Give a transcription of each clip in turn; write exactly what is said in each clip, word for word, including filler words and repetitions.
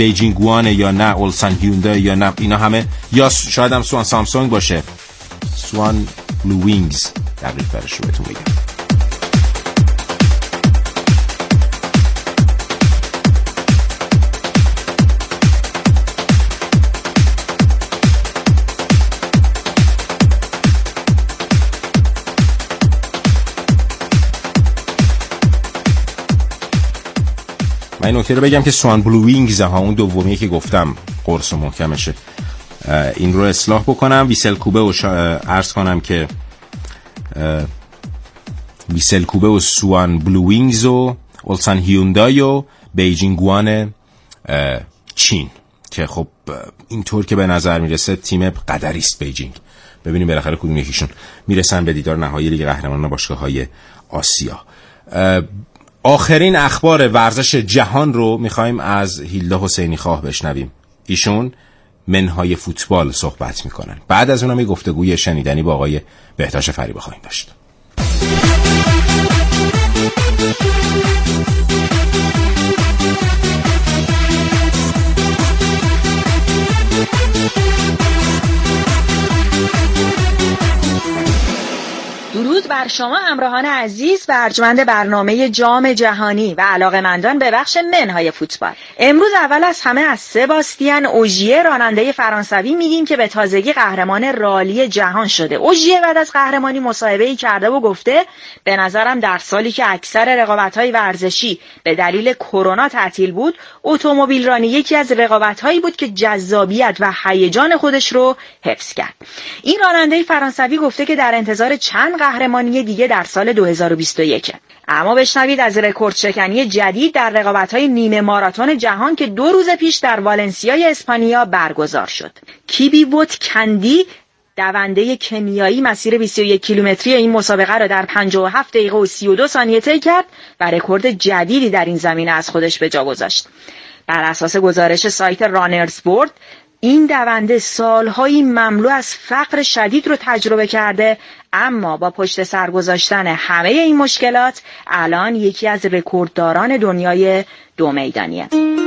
بیجینگ وان یا نه اولسان هیوندای یا نه اینا همه، یا شاید هم سوان سامسونگ باشه. سوان بلو وینگز دقیق ترش رو بهتون بگم. من این نکته رو بگم که سوان بلو وینگز ها اون دومیه که گفتم قرص و محکمشه، این رو اصلاح بکنم. ویسل کوبه و شا... عرض کنم که ویسل کوبه و سوان بلو وینگز و اولسان هیوندای و بیجینگ وان چین که خب اینطور که به نظر میرسه تیم قدریست بیجینگ. ببینیم بالاخره کدوم یکیشون میرسن به دیدار نهایی لیگ قهرمانان باشگاه‌های آسیا. آخرین اخبار ورزش جهان رو میخوایم از هیلدا حسینی خواه بشنویم. ایشون منهای فوتبال صحبت میکنن. بعد از اونم یه گفتگوی شنیدنی با آقای بهتاش فریبا خواهیم داشت. درود بر شما همراهان عزیز و ارجمند برنامه جام جهانی و علاقه‌مندان به بخش منهای فوتبال. امروز اول از همه از سباستیان اوژیه راننده فرانسوی میگیم که به تازگی قهرمان رالی جهان شده. اوژیه بعد از قهرمانی مصاحبه‌ای کرده و گفته به نظرم در سالی که اکثر رقابت‌های ورزشی به دلیل کرونا تعطیل بود، اتومبیل رانی یکی از رقابت‌هایی بود که جذابیت و هیجان خودش رو حفظ کرد. این راننده فرانسوی گفته که در انتظار چند قهرمانی دیگه در سال دو هزار و بیست و یک. اما بشنوید از رکورد شکنی جدید در رقابت‌های نیمه ماراتون جهان که دو روز پیش در والنسیای اسپانیا برگزار شد. کیبی ووت کندی دونده کنیایی مسیر بیست و یک کیلومتری این مسابقه را در پنجاه و هفت دقیقه و سی و دو ثانیه طی کرد و رکورد جدیدی در این زمینه از خودش به جا گذاشت. بر اساس گزارش سایت رانرز بورد، این دونده سالهایی مملو از فقر شدید رو تجربه کرده، اما با پشت سر گذاشتن همه این مشکلات الان یکی از رکوردداران دنیای دو میدانیه.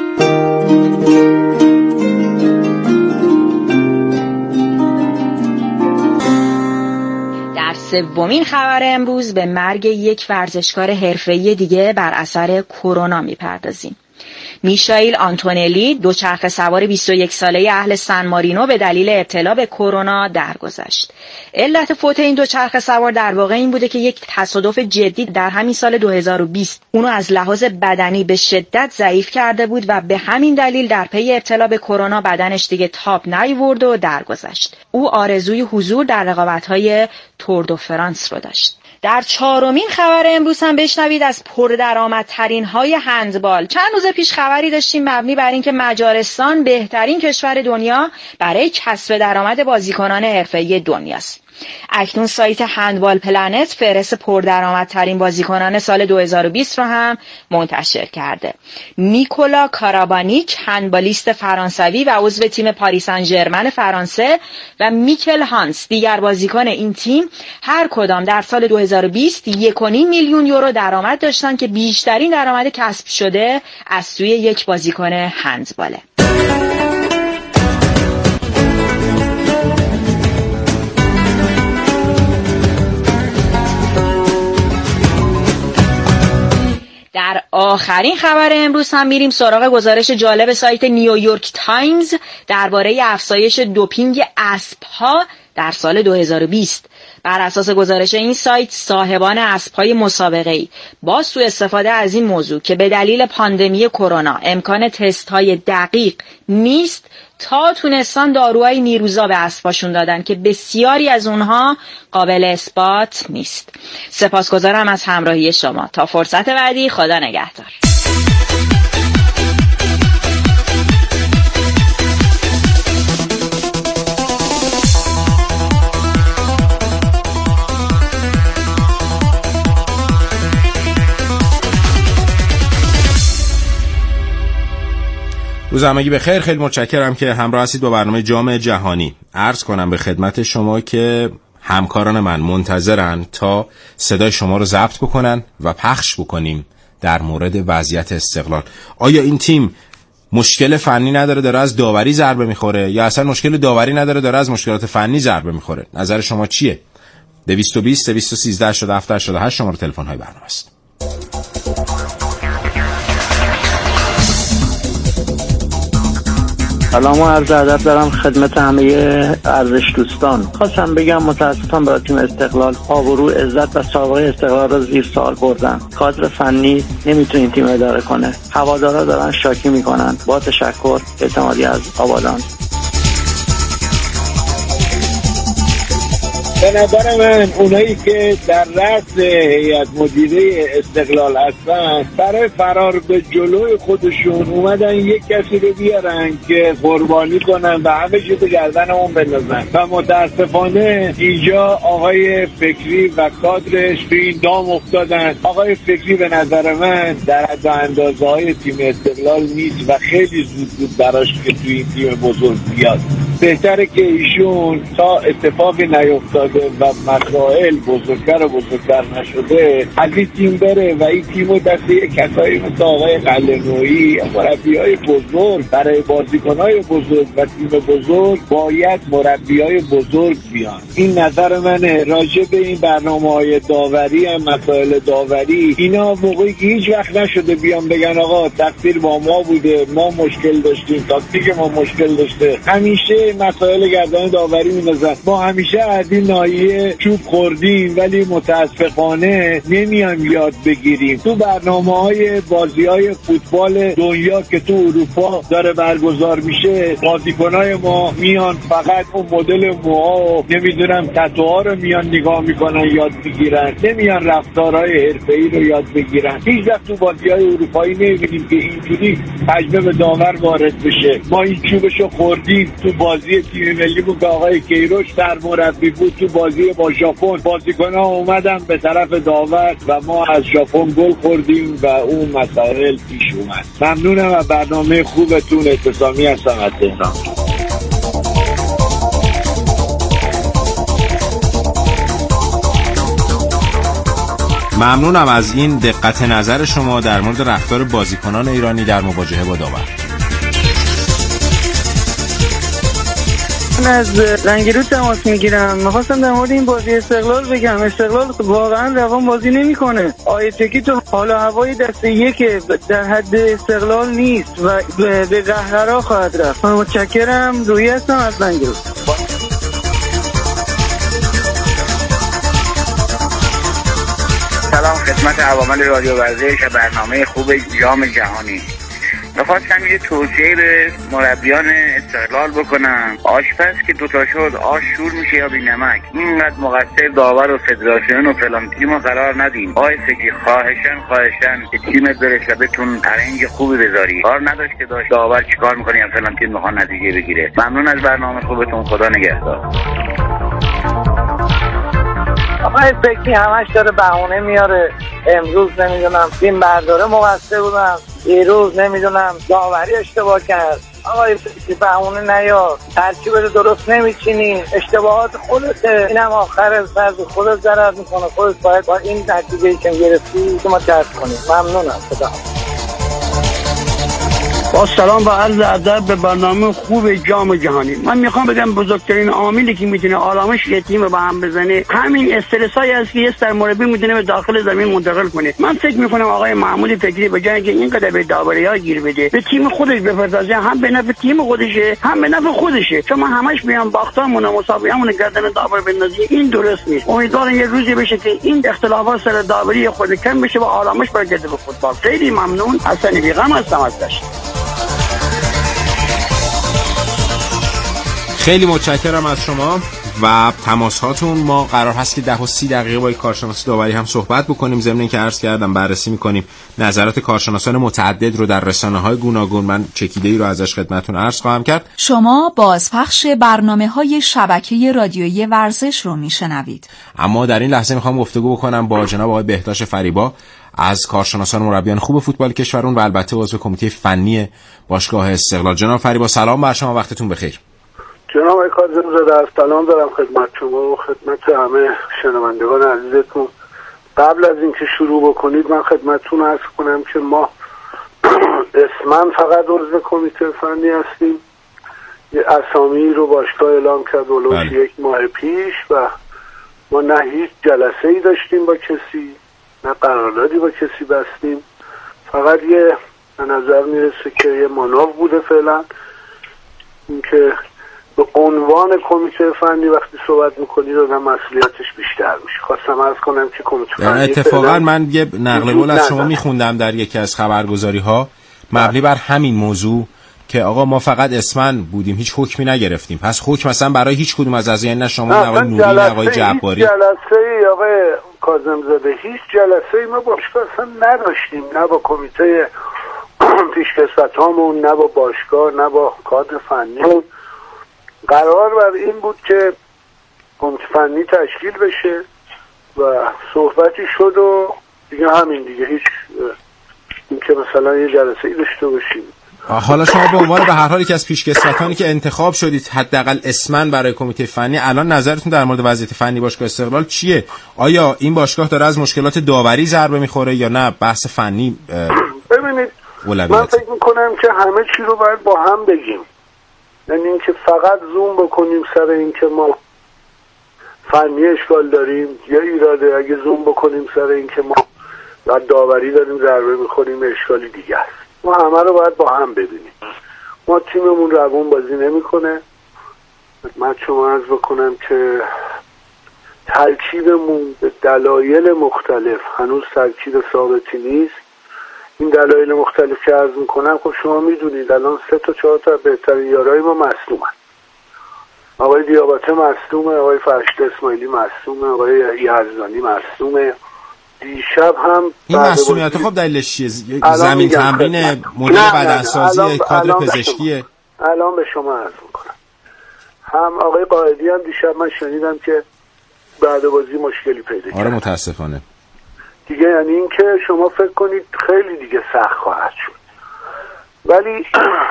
در سومین خبر امروز به مرگ یک ورزشکار حرفه‌ای دیگه بر اثر کرونا میپردازیم. میشائیل آنتونلی دوچرخه سوار بیست و یک ساله اهل سن مارینو به دلیل ابتلا به کرونا درگذشت. علت فوت این دوچرخه سوار در واقع این بوده که یک تصادف جدی در همین سال دو هزار و بیست اونو از لحاظ بدنی به شدت ضعیف کرده بود و به همین دلیل در پی ابتلا به کرونا بدنش دیگه تاب نیاورد و درگذشت. او آرزوی حضور در رقابت‌های تور دو فرانس رو داشت. در چهارمین خبر امروز هم بشنوید از پردرآمدترین های هندبال. چند روز پیش خبری داشتیم مبنی بر اینکه مجارستان بهترین کشور دنیا برای کسب درآمد بازیکنان حرفه‌ای دنیاست. اکنون سایت هندبال پلنت فهرست پردرآمدترین بازیکنان سال دو هزار و بیست رو هم منتشر کرده. نیکولا کارابانیک هندبالیست فرانسوی و عضو تیم پاریس سن ژرمن فرانسه و میکل هانس دیگر بازیکن این تیم هر کدام در سال دو هزار و بیست یک و نیم میلیون یورو درآمد داشتن که بیشترین درآمد کسب شده از سوی یک بازیکن هندباله. در آخرین خبر امروز هم میریم سراغ گزارش جالب سایت نیویورک تایمز درباره افزایش دوپینگ اسب‌ها در سال دو هزار و بیست. بر اساس گزارش این سایت، صاحبان اسب‌های مسابقه‌ای با سوء استفاده از این موضوع که به دلیل پاندمی کرونا امکان تست‌های دقیق نیست، تا تونستان داروهای نیروزا به اسباشون دادن که بسیاری از اونها قابل اثبات نیست. سپاسگزارم از همراهی شما. تا فرصت بعدی، خدا نگهدار. روز همگی بخیر. خیلی متشکرم که همراه هستید با برنامه جام جهانی. عرض کنم به خدمت شما که همکاران من منتظرن تا صدای شما رو ضبط بکنن و پخش بکنیم در مورد وضعیت استقلال. آیا این تیم مشکل فنی نداره داره از داوری ضربه میخوره، یا اصلا مشکل داوری نداره داره از مشکلات فنی ضربه میخوره؟ نظر شما چیه؟ دویست و بیست دویست و سیزده شصت و هفت هشتاد و هشت شماره تلفن های برنامه است. سلام و عرض ادب دارم خدمت همه ارزش دوستان. خواستم بگم متاسفم برای تیم استقلال آبرو، عزت و سابقه استقلال را زیر سوال بردن. کادر فنی نمیتونه این تیم اداره کنه. هوادارا دارن شاکی میکنن. با تشکر، اعتمادی از آبادان. به نظر من اونایی که در رأس هیئت مدیره استقلال هستن برای فرار به جلوی خودشون اومدن یک کسی رو بیارن که قربانی کنن و همه چیز به گردن اون بندازن و متاسفانه اینجا آقای فکری و کادرش به این دام افتادن. آقای فکری به نظر من در حد اندازه های تیم استقلال نیست و خیلی زود بود براش که توی این تیم بزرگ بیاد. بهتره که ایشون تا اتفاقی نیفتاده و مسائل بزرگتر و بزرگتر نشده از این تیم بره و این تیم رو دست یک کسایی مثل آقای قلعه‌نویی، مربیای بزرگ برای بازیکنای بزرگ و تیم بزرگ باید مربیای بزرگ بیان. این نظر منه. راجع به این برنامه‌های داوری هم مسائل داوری اینا موقعی که هیچ وقت نشده بیان بگن آقا تقصیر با ما بوده، ما مشکل داشتیم، تاکتیک ما مشکل داشته. همیشه مسائل گردن داوری می‌نازن. ما همیشه از این ناحیه چوب خوردیم ولی متاسفانه نمیایم یاد بگیریم. تو برنامه‌های بازی‌های فوتبال دنیا که تو اروپا داره برگزار میشه بازیکنای ما میان فقط اون مدل موها و نمیدونم تتوها رو میان نگاه میکنن یاد بگیرن، نمیان رفتارهای حرفه‌ای رو یاد بگیرن. هیچ وقت تو بازی‌های اروپایی نمی‌بینیم که اینجوری حجمه به داور وارد بشه. ما این چوبشو خوردیم تو بازی تیم ملی بود که آقای کیروش در مربی بود. تو بازی با ژاپن بازیکن‌ها اومدن به طرف داور و ما از ژاپن گل خوردیم و اون مسائل پیش اومد. ممنونم از برنامه خوبتون. اعتصامی هستم از تهران. ممنونم از این دقت نظر شما در مورد رفتار بازیکنان ایرانی در مواجهه با داور. من از رنگیرود تماس میگیرم. میخواستم در مورد این بازی استقلال بگم. استقلال واقعا روان بازی نمیکنه. آیتکی تو حال و هوای دست یک در حد استقلال نیست و به قهرها خواهد رفت. متشکرم. روحی هستم از رنگیرود. سلام خدمت عوامل رادیو ورزش و برنامه خوب جام جهانی. میخواستم یه توصیه به مربیان استقلال بکنم. آشپز که دوتا شد آش شور میشه یا بی نمک. اینقدر مقصر داور و فدراسیون و فلان تیمو قرار ندیم. آی فکری خواهشن خواهشن که تیمت برس و بتون ارنج خوبی بذاری. کار نداشت که داشت داور چیکار میکنه یا فلان تیم میخواد نتیجه بگیره. ممنون از برنامه خوبتون. خدا نگهدار. آقای فکری همش داره بهونه میاره. امروز نمیدونم تیم برداره مقصر بودم، دیروز نمیدونم داوری اشتباه کرد. آقای فکری بهونه نیار. ترکیب رو درست نمیچینی. اشتباهات خودته. اینم آخر سر خودت ضرر میکنه. خودت باید با این نتیجه‌ای که گرفتی شما درک کنید. ممنونم. خدا. با سلام و عرض ادب به برنامه خوب جام جهانی. من میخوام بگم بزرگترین عاملی که میتونه آرامش یه تیم رو به هم بزنه همین استرسایی است که یه سرمربی میتونه به داخل زمین منتقل کنه. من فکر میکنم آقای محمود فکری به جای اینکه اینقدر به داوری‌ها گیر بده به تیم خودش بپردازه، هم به نفع تیم خودشه هم به نفع خودشه. چون ما همش میام باختامون و مسابقه‌مون گردن داور بندازی، این درست نیست. امیدوارم یه روزی بشه که این اختلافات سر داوری خود کم بشه و آرامش برگرده به فوتبال. خیلی ممنون. حسن بیغم هستم ازش. خیلی متشکرم از شما و تماس هاتون. ما قرار هست که ده و سی دقیقه با کارشناس داوری هم صحبت بکنیم. ضمن اینکه عرض کردم بررسی میکنیم نظرات کارشناسان متعدد رو در رسانه‌های گوناگون. من چکیده‌ای رو ازش خدمتتون عرض خواهم کرد. شما بازپخش برنامه‌های شبکه رادیویی ورزش رو میشنوید. اما در این لحظه میخوام گفتگو بکنم با جناب آقای بهداشت فریبا از کارشناسان مربیان خوب فوتبال کشورمون و البته عضو کمیته فنی باشگاه استقلال. جناب فریبا سلام بر شما، وقتتون بخیر. جناب آقای کاظمی‌زاده سلام دارم خدمت شما و خدمت همه شنوندگان عزیزتون. قبل از اینکه شروع بکنید من خدمتتون عرض کنم که ما اسمن فقط عضو کمیته فنی هستیم. یه اسامی رو باشگاه اعلام کرد ولوش یک ماه پیش و ما نه هیچ جلسه ای داشتیم با کسی، نه قراردادی با کسی بستیم. فقط یه به نظر میرسه که یه مانور بوده فعلا، این که به عنوان کمیته فنی وقتی صحبت میکنی آدم مسئولیتش بیشتر میشه. خواستم عرض کنم که کمیته فنی اتفاقا من یه نقل قول از شما میخوندم در یکی از خبرگزاری ها مبنی بر همین موضوع که آقا ما فقط اسمن بودیم، هیچ حکمی نگرفتیم. پس حکم مثلا برای هیچ کدوم از اعضا، نه شما نه آقای نوری نه آقای جعباری، هیچ جلسه آقای کاظم زاده، هیچ جلسه ما باشگاه اصلا نداشتیم، نه با کمیته پیشکسوتامون، نه با باشگاه، نه با کادر فنی. قرار بر این بود که کمیته فنی تشکیل بشه و صحبتی شد و دیگه همین دیگه، هیچ این که مثلا یه جلسه ای داشته باشیم. حالا شما به عنوان به هر حال که از پیشکسوتانی که انتخاب شدید حداقل اسمن برای کمیته فنی، الان نظرتون در مورد وضعیت فنی باشگاه استقلال چیه؟ آیا این باشگاه داره از مشکلات داوری ضربه میخوره یا نه بحث فنی؟ ببینید اولویت. من فکر میکنم که همه چی رو باید با هم بگیم، یعنی اینکه فقط زوم بکنیم سر اینکه ما فنی اشکال داریم یا ایراده، اگه زوم بکنیم سر اینکه ما داوری داریم ضربه میخوریم اشکالی دیگه است. ما همه رو باید با هم ببینیم. ما تیممون روون بازی نمیکنه. من شما عرض بکنم که ترکیبمون به دلایل مختلف هنوز ترکیب ثابتی نیست. این دلایل مختلف که عرض میکنم خب شما میدونید الان سه تا چهار تا بهترین یارای ما مصدومن. آقای دیاباته مصدومه، آقای فرشته اسماعیلی مصدومه، آقای یزدانی مصدومه. دیشب هم این مسئولیت خب دلیلش چیه؟ زمین تمرین، مدیر بدنسازی، کادر پزشکیه؟ الان به شما عرض میکنم. هم آقای قائدی هم دیشب من شنیدم که بعد بازی مشکلی پیدا کرد. آره متاسفانه. دیگه یعنی این که شما فکر کنید خیلی دیگه سخت خواهد شد. ولی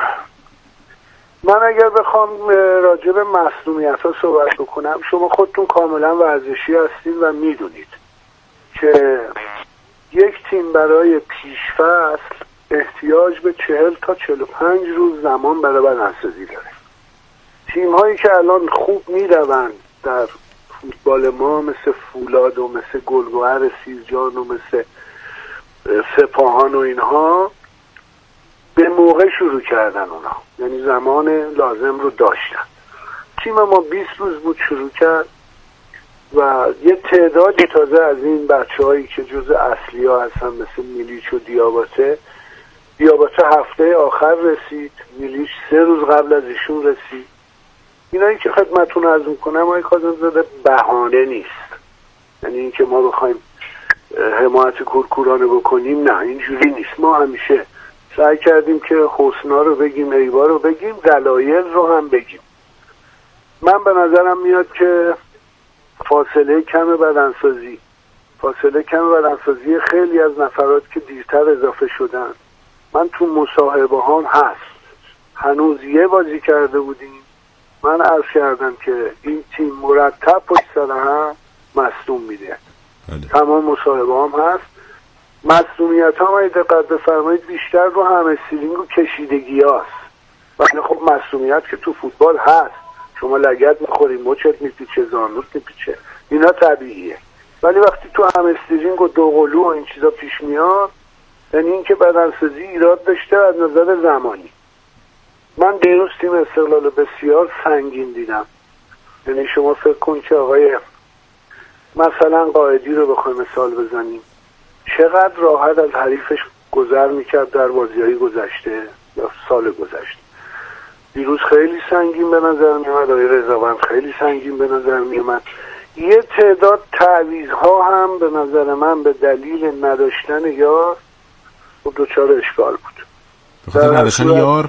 من اگر بخوام راجع به مسئولیت ها صحبت بکنم، شما خودتون کاملا ورزشی هستید و میدونید که یک تیم برای پیشفصل احتیاج به چهل تا چهل و پنج روز زمان برای بدنسازی داره. تیم هایی که الان خوب میروند در فوتبال ما مثل فولاد و مثل گلگهر سیرجان و مثل سپاهان و اینها به موقع شروع کردن اونا، یعنی زمان لازم رو داشتن. تیم ما بیست روز بود شروع کرد و یه تعدادی تازه از این بچه هایی که جز اصلی ها هستن مثل میلیچ و دیاباته دیاباته هفته آخر رسید، میلیچ سه روز قبل از ایشون رسید. اینایی که خدمتون عرض میکنم آقای کاظم زاده بهانه نیست، یعنی این که ما بخوایم حمایت کورکورانه بکنیم، نه اینجوری نیست. ما همیشه سعی کردیم که حسنا رو بگیم، عیبا رو بگیم، دلایل رو هم بگیم. من به نظرم میاد که فاصله کم بدنسازی فاصله کم بدنسازی خیلی از نفرات که دیرتر اضافه شدن، من تو مصاحبه هم هست، هنوز یه بازی کرده بودیم من عرض کردم که این تیم مرتب پشت سر هم مصدوم میده. تمام مصاحبه هم هست. مصدومیت ها ما دقت بفرمایید بیشتر رو همسترینگ و کشیدگی هاست. ولی خب مصدومیت که تو فوتبال هست، شما لگد میخوری، مچت میپیچه، زانوت میپیچه، اینا طبیعیه. ولی وقتی تو همسترینگ و دوقلو و این چیزا پیش میاد، یعنی این که بدنسازی ایراد داشته از نظر زمانی. من دیروز تیم استقلال بسیار سنگین دیدم. یعنی شما فکر کن که آقای مثلا قائدی رو بخوایم مثال بزنیم، چقدر راحت از حریفش گذر میکرد در بازی‌های گذشته یا سال گذشته. دیروز خیلی سنگین به نظر میومد، آقای رضاوند خیلی سنگین به نظر میومد. یه تعداد تعویض‌ها هم به نظر من به دلیل نداشتن یار و دوچار اشکال بود. بخاطر نداشتن یار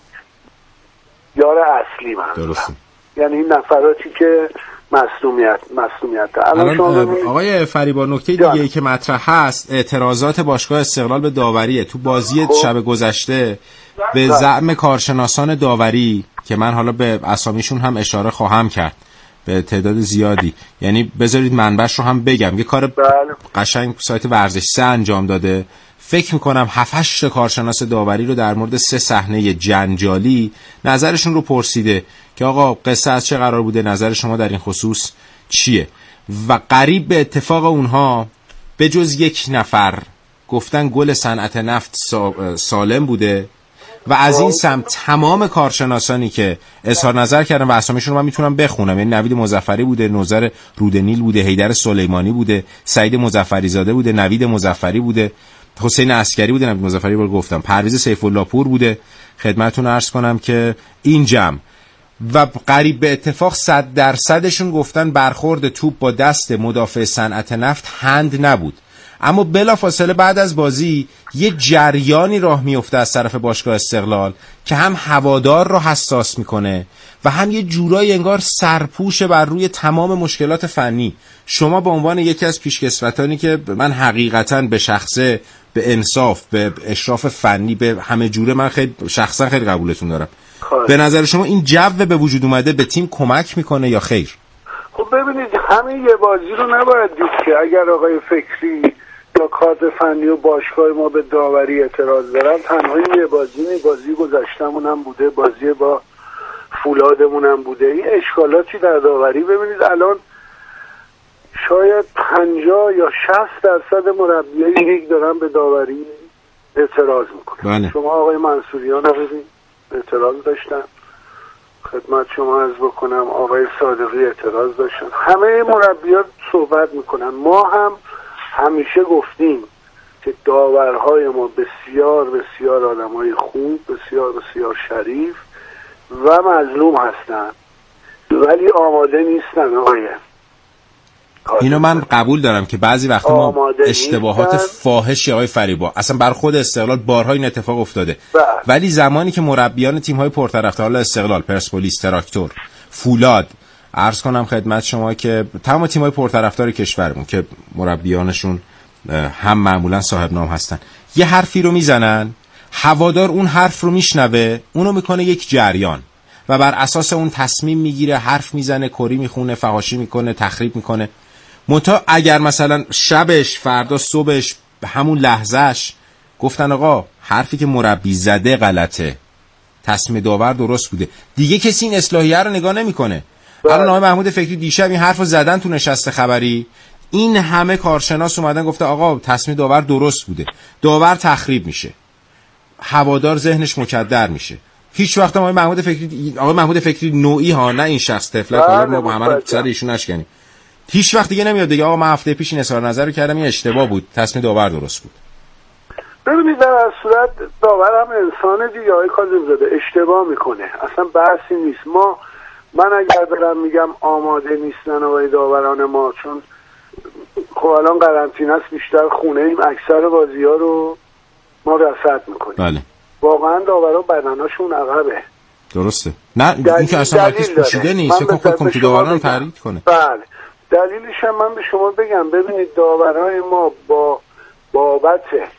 یار اصلی من درسته، یعنی این نفراتی که مصدومیت مصدومیت الان آقای فریبا نکته دیگه ای که مطرح هست اعتراضات باشگاه استقلال به داوریه. تو بازی خب. شب گذشته به زعم کارشناسان داوری که من حالا به اسامیشون هم اشاره خواهم کرد به تعداد زیادی، یعنی بذارید منبعش رو هم بگم، یه کار بله. قشنگ سایت ورزش سه انجام داده، فکر میکنم هفت هشت کارشناس داوری رو در مورد سه صحنه جنجالی نظرشون رو پرسیده که آقا قصه از چه قرار بوده، نظر شما در این خصوص چیه؟ و قریب به اتفاق اونها به جز یک نفر گفتن گل صنعت نفت سالم بوده و از این سمت تمام کارشناسانی که اظهار نظر کردن و اسامیشون رو من میتونم بخونم، یعنی نوید مظفری بوده، نوذر رودنیل بوده، حیدر سلیمانی بوده، سعید مظفری زاده بوده، نوید مظفری بوده، حسین عسکری بوده، نوید مظفری رو گفتم، پرویز سیف الله پور بوده. خدمتتون عرض کنم که این جمع و قریب به اتفاق صد درصدشون گفتن برخورد توپ با دست مدافع صنعت نفت هند نبود. اما بلافاصله بعد از بازی یه جریانی راه میفته از طرف باشگاه استقلال که هم هوادار رو حساس میکنه و هم یه جورایی انگار سرپوش بر روی تمام مشکلات فنی. شما به عنوان یکی از پیشکسوتانی که من حقیقتاً به شخصه، به انصاف، به اشراف فنی، به همه جوره من خیلی شخصا خیلی قبولتون دارم، به نظر شما این جو به وجود اومده به تیم کمک میکنه یا خیر؟ خب ببینید همه یه بازی رو نباید دید که اگر آقای فکری یا کادر فنی و باشگاه ما به داوری اعتراض دارن تنها یه بازی نی، بازی گذشتمون هم بوده، بازی با فولادمون هم بوده. این اشکالاتی در داوری ببینید الان شاید پنجاه یا شصت درصد مربیای لیگ دارن به داوری اعتراض میکنن. بله. شما آقای منصوریان رو ببین اعتراض داشتن، خدمت شما عرض بکنم آقای صادقی اعتراض داشتن، همه مربیان صحبت میکنن. ما هم همیشه گفتیم که داورهای ما بسیار بسیار آدمای خوب، بسیار بسیار شریف و مظلوم هستن ولی آماده نیستن. آقای اینو من قبول دارم که بعضی وقتا ما اشتباهات فاحشی آقای فریبا اصلا بر خود استقلال بارها این اتفاق افتاده بله. ولی زمانی که مربیان تیم‌های پرطرفدار استقلال، پرسپولیس، تراکتور، فولاد، عرض کنم خدمت شما که تمام تیم‌های پرطرفدار کشورمون که مربیانشون هم معمولا صاحب نام هستن یه حرفی رو میزنن، هوادار اون حرف رو میشنوه، اونو میکنه یک جریان و بر اساس اون تصمیم میگیره، حرف میزنه، کری میخونه، فحاشی میکنه، تخریب میکنه. منتها اگر مثلا شبش، فردا صبحش، همون لحظهش گفتن آقا حرفی که مربی زده غلطه، تصمیم داور درست بوده، دیگه کسی این اصلاحیه رو نگاه نمیکنه. الان آقای محمود فکری دیشب این حرفو زدن تو نشست خبری، این همه کارشناس اومدن گفته آقا تصمیم داور درست بوده، داور تخریب میشه، هوادار ذهنش مکدر میشه. هیچ وقت آقای محمود فکری آقای محمود فکری نوعی ها، نه این شخص طفلک، ما با همه سر ایشون نشکنیم، هیچ وقت دیگه نمیاد دیگه آقا من هفته پیش این اظهار نظر رو کردم این اشتباه بود، تصمیم داور درست بود. ببینید در هر صورت داور هم انسان دیگه آقای کاظم زاده، اشتباه میکنه، اصلا بحثی نیست. ما من اگر دارم میگم آماده نیستن آقای داوران ما، چون خب الان قرنطینه است، بیشتر خونه ایم، اکثر بازی ها رو ما رصد میکنیم. بله. واقعا داورا بدناشون عقبه. درسته. نه این که اصلا وقتی پوشیده نیست، فکر کنم کمیته داوران تحریک کنه. بله. دلیلش هم من به شما بگم، ببینید داورای ما با بابت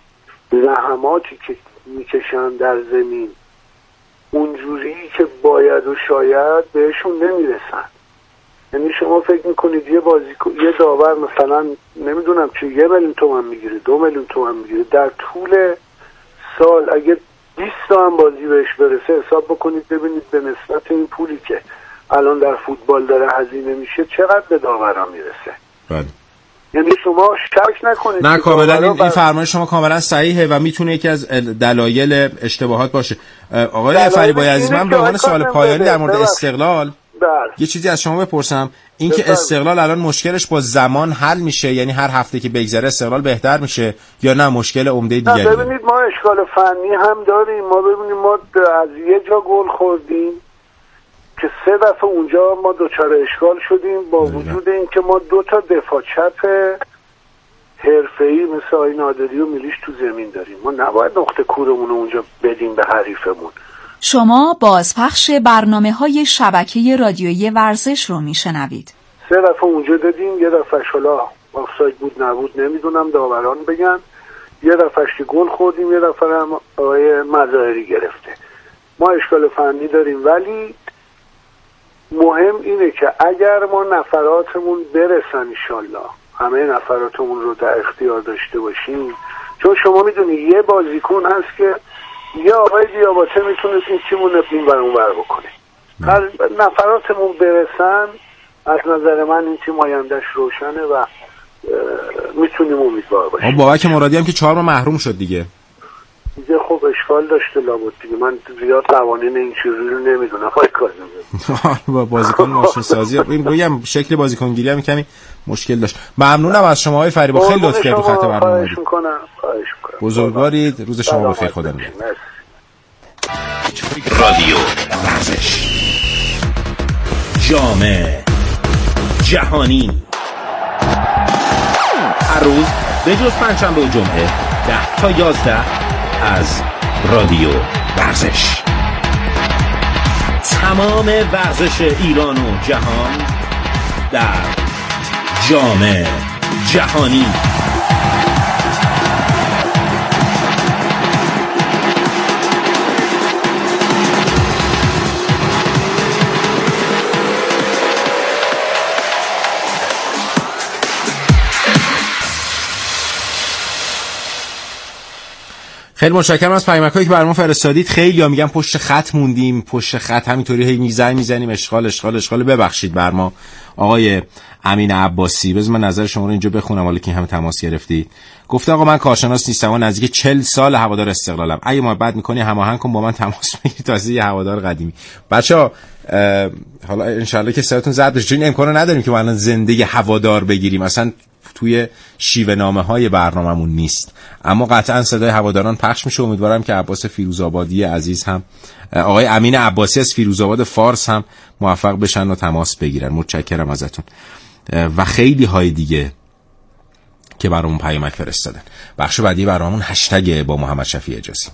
زحماتی که میکشن در زمین اونجوری که باید و شاید بهشون نمیرسن. یعنی شما فکر میکنید یه بازیکن، یه داور مثلا نمیدونم چه یه میلیون تومان میگیره، دو میلیون تومان میگیره، در طول سال اگه بیست تا هم بازی بهش برسه، حساب بکنید ببینید به نسبت این پولی که الان در فوتبال داره هزینه میشه چقدر به داورا میرسه. بله. یعنی شما شک نکنید. نه کاملا این, این فرمان شما کاملا صحیحه و میتونه یکی از دلایل اشتباهات باشه. آقای فریبای عزیز، من به عنوان سوال پایانی در مورد استقلال بله. یه چیزی از شما بپرسم، این که استقلال الان مشکلش با زمان حل میشه، یعنی هر هفته که بگذره استقلال بهتر میشه یا نه مشکل عمده دیگری؟ نه ببینید ما اشکال فنی هم داریم. ما ببینید ما از یه جا گل خوردیم که سه دفعه اونجا ما دوچار اشکال شدیم با وجود این که ما دو تا دفاع چپ حرفه‌ای مثل آقای نادری و میلیش تو زمین داریم. ما نباید نقطه کورمون رو اونجا بدیم به حریفمون. شما بازپخش برنامه‌های شبکه رادیویی ورزش رو میشنوید. سه دفعه اونجا دادیم، یه دفعه حالا آفساید بود نبود نمیدونم، داوران بگن، یه دفعه که گل خوردیم، یه دفعه هم آقای مظاهری گرفته. ما اشکال فنی داریم ولی مهم اینه که اگر ما نفراتمون برسن انشالله، همه نفراتمون رو در اختیار داشته باشیم، چون شما میدونی یه بازیکن هست که یه آقای دیاباته میتونست این تیمو نپین بر اون بر بکنه. هر نفراتمون برسن از نظر من این تیم آیندهش روشنه و میتونیم امیدوار باشیم. بابک مرادی هم که چهار ماه محروم شد دیگه دیگه خب اشکال داشته لابد دیگه. من زیاد قوانین این چیزی رو نمیدونم. های کار نمیدونم با بازیکن ماشین سازی بگم شکل بازیکنگیری هم کمی مشکل داشت. ممنونم از شما های فریبا، خیلی لطف کردید خط برنامه خواهش میکنم. خواهش میکنم. بزرگوارید. روز شما بخیر. خدا نگهدار. رادیو ورزش جام جهانی هر روز به جز پنجشنبه و جمعه ده تا یازده از رادیو ورزش. تمام ورزش ایران و جهان در جام جهانی. خیلی متشکرم از پیامک‌هایی که برام فرستادید. خیلی‌ها میگن پشت خط موندیم، پشت خط همینطوری هی میزنیم میزنیم اشغال اشغال اشغال. ببخشید بر ما. آقای امین عباسی، بذار من نظر شما رو اینجا بخونم حالا که همه تماس گرفتید. گفته آقا من کارشناس نیستم و نزدیک چهل سال هوادار استقلالم. اگه محبت می‌کنی هماهنگ کن با من تماس بگیر تا از یه هوادار قدیمی. بچه‌ها حالا ان شاءالله که سرتون زرد بشه، چون این امکانو نداریم که ما الان زنده هوادار بگیریم، اصلا توی شیوه نامه های برنامه‌مون نیست، اما قطعا صدای هواداران پخش میشه. امیدوارم که عباس فیروزآبادی عزیز هم، آقای امین عباسی از فیروزآباد فارس هم موفق بشن و تماس بگیرن. متشکرم ازتون و خیلی های دیگه که برامون پیامک فرستادن. بخش بعدی برنامه‌مون هشتگ با محمد شفیع اجازی.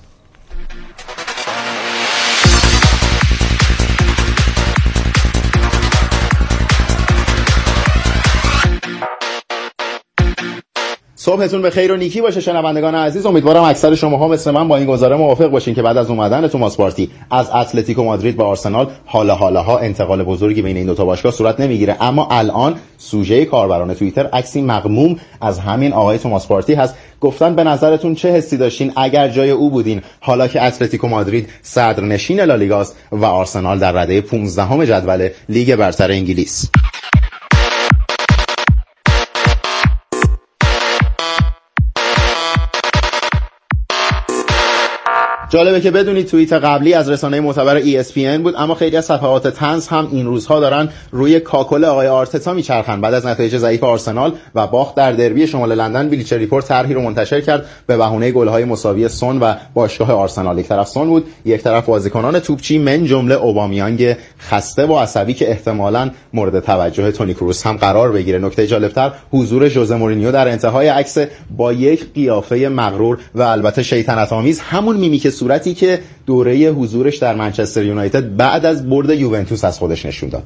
صبحتون به خیر و نیکی باشه شنوندگان عزیز. امیدوارم اکثر شماها مثل من با این گزاره موافق باشین که بعد از اومدن توماس پارتی از اتلتیکو مادرید به آرسنال حالا حالاها انتقال بزرگی بین این دو تا باشگاه صورت نمیگیره، اما الان سوژه کاربران توییتر عکسی مغموم از همین آقای توماس پارتی هست. گفتن به نظرتون چه حسی داشتین اگر جای او بودین حالا که اتلتیکو مادرید صدرنشین لالیگاست و آرسنال در رده پانزدهم جدول لیگ برتر انگلیس. جالبه که بدونید توییت قبلی از رسانه معتبر ای اس پی ان بود، اما خیلی از صفحات طنز هم این روزها دارن روی کاکل آقای آرتتا میچرخن. بعد از نتایج ضعیف آرسنال و باخت در دربی شمال لندن، بلیچر ریپورت طرحی رو منتشر کرد به بهونه گل‌های مساوی سون و باشگاه آرسنال. یک طرف سون بود، یک طرف بازیکنان توپچی من جمله اوبامیانگ خسته و عصبی که احتمالاً مورد توجه تونی کروس هم قرار بگیره. نکته جالبتر حضور ژوزه مورینیو در انتهای عکس با یک قیافه مغرور و البته شیطنت آمیز، همون میمیک صورتی که دوره حضورش در منچستر یونایتد بعد از برد یوونتوس از خودش نشون داد.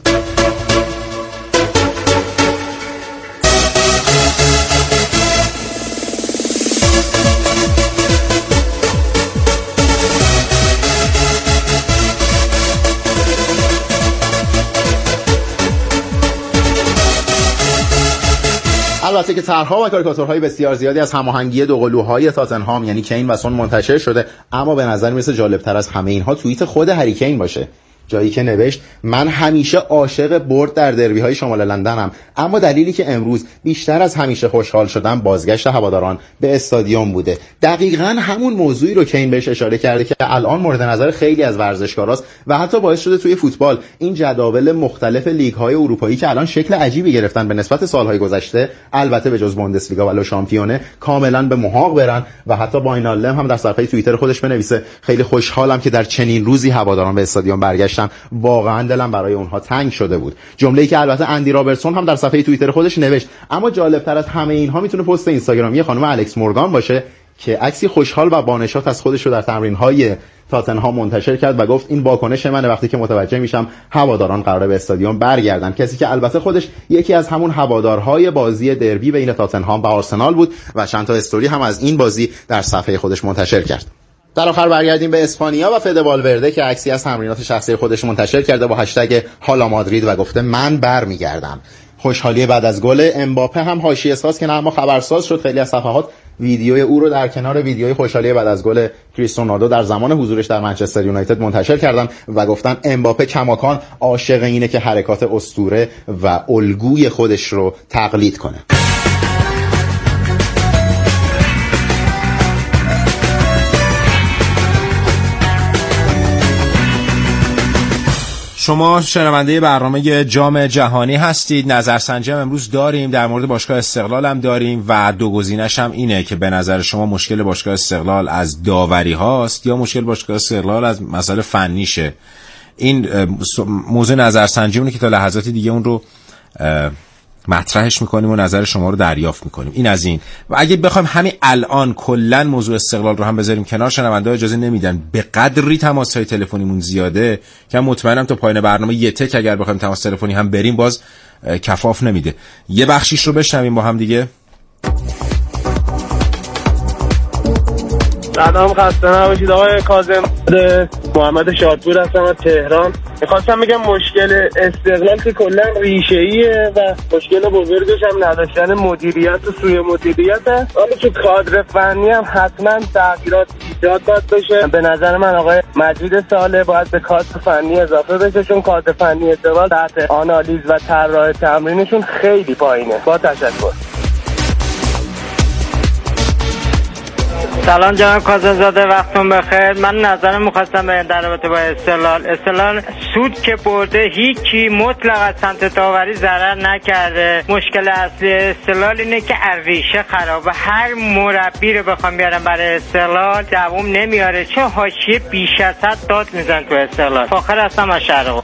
البته که طرح‌ها و کاریکاتورهای بسیار زیادی از هماهنگی دو قلوهای تاتنهام یعنی کین و سون منتشر شده، اما به نظر میرسه جالبتر از همه اینها توییت خود هری کین باشه، جایی که نوشت من همیشه عاشق برد در دربی‌های شمال لندنم، اما دلیلی که امروز بیشتر از همیشه خوشحال شدم بازگشت هواداران به استادیوم بوده. دقیقاً همون موضوعی رو کین بهش اشاره کرده که الان مورد نظر خیلی از ورزشکاراست و حتی باعث شده توی فوتبال این جداول مختلف لیگ‌های اروپایی که الان شکل عجیبی گرفتن به نسبت سال‌های گذشته، البته به جز بوندسلیگا و لو شامپیونه، کاملاً به محاق برن و حتی باینالم هم در صفحه توییتر خودش بنویسه خیلی خوشحالم که در چنین روزی هواداران به استادیوم برگشتن، واقعا دلم برای اونها تنگ شده بود. جمله‌ای که البته اندی رابرتسون هم در صفحه توییتر خودش نوشت. اما جالبتر از همه اینها میتونه پست اینستاگرامی خانم الکس مورگان باشه که عکسی خوشحال و بانشاط از خودش رو در تمرین‌های تاتنهام منتشر کرد و گفت این واکنش منه وقتی که متوجه میشم هواداران قراره به استادیوم برگردن. کسی که البته خودش یکی از همون هوادارهای بازی دربی بین تاتنهام و آرسنال بود و چند تا استوری هم از این بازی در صفحه خودش منتشر کرد. در آخر برگردیم به اسپانیا و فد والورده که عکسی از تمرینات شخصی خودش منتشر کرده با هشتگ هالا مادرید و گفته من برمیگردم. خوشحالی بعد از گل امباپه هم حاشیه ساز که نه اما خبرساز شد. خیلی از صفحات ویدیوی او رو در کنار ویدیوی خوشحالی بعد از گل کریستیانو رونالدو در زمان حضورش در منچستر یونایتد منتشر کردن و گفتن امباپه کماکان عاشق اینه که حرکات اسطوره و الگوی خودش رو تقلید کنه. شما شنونده برنامه جام جهانی هستید. نظرسنجی هم امروز داریم، در مورد باشگاه استقلال هم داریم و دو گزینش هم اینه که به نظر شما مشکل باشگاه استقلال از داوری هاست یا مشکل باشگاه استقلال از مسائل فنیشه. این موضوع نظرسنجی اونه که تا لحظاتی دیگه اون رو مطرحش میکنیم و نظر شما رو دریافت میکنیم. این از این. و اگه بخوایم همین الان کلا موضوع استقلال رو هم بذاریم کنار، شنونده ها اجازه نمیدن. به قدری تماس های تلفنیمون زیاده که من مطمئنم تا پایان برنامه یه تک اگر بخوایم تماس تلفنی هم بریم باز کفاف نمیده. یه بخشیش رو بشنویم با هم دیگه. سلام، خسته نباشید. آقای کاظم، محمد شادپور هستم از تهران. میخواستم بگم مشکل استقلال که کلا ریشه‌ایه و مشکل بزرگش هم نداشتن مدیریت و سوی مدیریت هست. حالا تو کادر فنی هم حتما تغییرات ایجاد باید بشه. به نظر من آقای مجید صالح باید به کادر فنی اضافه بشه، چون کادر فنی استقلال تحت آنالیز و طراح تمرینشون خیلی پایینه. با تشکر. سلام جناب کاظم زاده، وقتتون بخیر. من نظرم می‌خواستم به در رابطه با استقلال استقلال سود که برده هیچی مطلق از سمت داوری ضرر نکرده. مشکل اصلی استقلال اینه که ریشه خرابه. هر مربی رو بخوام بیارم برای استقلال دوام نمیاره، چون حاشیه بیش از حد داد میزن تو استقلال. فاخر هستم از شرق.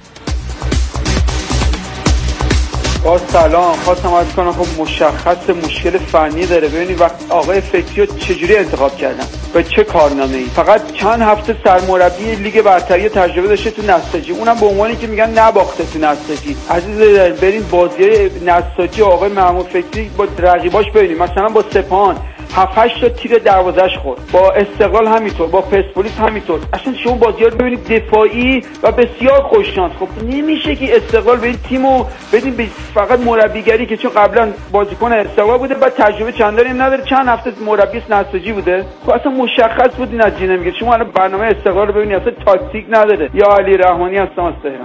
با سلام، خواستم عرض کنم خب مشخص مشکل فنی داره. ببینید وقت آقای فکری رو چجوری انتخاب کردن، به چه کارنامه‌ای. فقط چند هفته سرمربی لیگ برتری تجربه داشته تو نساجی، اونم به عنوانی که میگن نباخته تو نساجی. عزیز بریم بازی‌های نساجی آقای محمود فکری با رقیباش ببینیم. مثلا با سپاهان هفت هشت تا تیر دروازه‌اش خورد، با استقلال همینطور، با پرسپولیس همینطور. اصلا شما بازی‌ها رو ببینید دفاعی و بسیار خوششانس. خب نمیشه که استقلال به این تیمو بدین به فقط مربیگری که چون قبلا بازیکن استقلال بوده بعد تجربه چندانی هم نداره، چند هفته مربی نساجی بوده. خب اصلا مشخص بود این نتیجه نمیگیره. شما الان برنامه استقلال رو ببینید اصلا تاکتیک نداره. یا علی رحمانی هستم از تهران.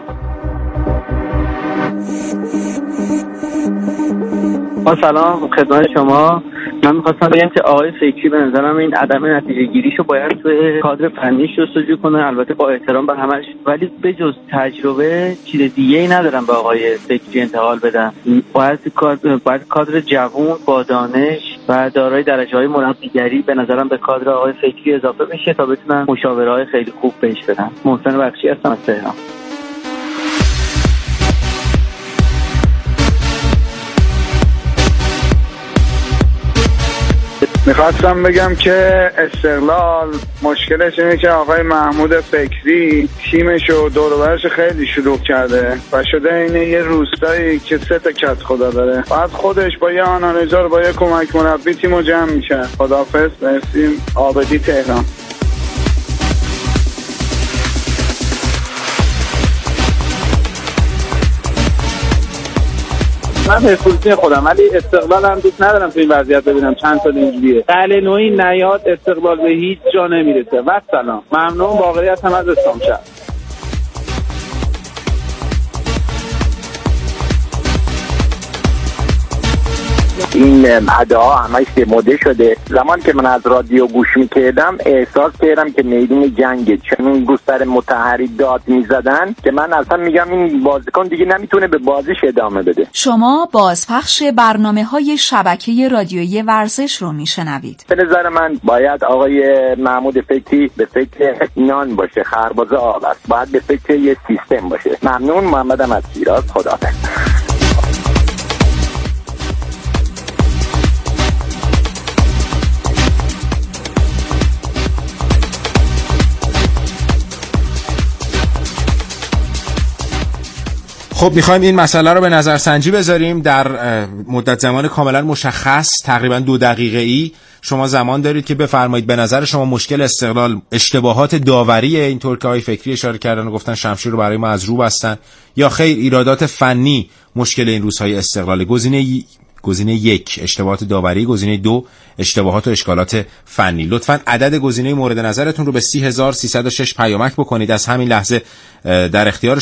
با سلام خدمت شما. من می‌خواستم بگم که آقای فکری به نظرم این عدم نتیجه گیریشو باید توی کادر فنیش جستجو کنه، البته با احترام به همش، ولی به جز تجربه چیز دیگه‌ای ندارم به آقای فکری انتقال بدم. باید کادر باید کادر جوان با دانش و دارای درجه‌های مربیگری به نظرم به کادر آقای فکری اضافه بشه تا بتونن مشاوره‌های خیلی خوب بهش بدن. محسن بخشی هستم از تهران. میخواستم بگم که استقلال مشکلش اینه که آقای محمود فکری تیمش و دور و برش خیلی شلوغ کرده و شده اینه یه روستایی که سه تا کت خدا داره. بعد خودش با یه آنالیزور با یه کمک مربی تیمو جمع میشه. خداحافظ. مرسی. آبدی تهران. من پرسپولیسی خودم ولی استقلال هم دوست ندارم تو این وضعیت ببینم چند سال اینجوریه. قلعه‌نویی نیاد استقلال به هیچ جا نمیرسه. و سلام. ممنون. باقری هستم از استامشهر. این ادعا همش مده شده. زمان که من از رادیو گوش میکردم احساس کردم که میدون جنگه، چون اون رو سر متحری داد میزدن که من اصلا میگم این بازیکن دیگه نمیتونه به بازیش ادامه بده. شما بازپخش برنامه‌های شبکه رادیویی ورزش رو میشنوید. به نظر من باید آقای محمود فکری به فکر نان باشه، خرباز آب است. باید به فکر یه سیستم باشه. ممنون. محمدم از شیراز. خداحافظ. خب میخوایم این مسئله رو به نظر سنجی بذاریم در مدت زمان کاملا مشخص، تقریبا دو دقیقه ای. شما زمان دارید که بفرمایید به نظر شما مشکل استقلال اشتباهات داوریه، اینطور که آقای فکری اشاره کردن و گفتن شمشیر رو برای ما از رو بستن، یا خیر ایرادات فنی مشکل این روزهای استقلال. گزینه گزینه یک اشتباهات داوری، گزینه دو اشتباهات و اشکالات فنی. لطفاً عدد گزینه مورد نظرتون رو به سی هزار و سیصد و شش پیامک بکنید. از همین لحظه در اختیار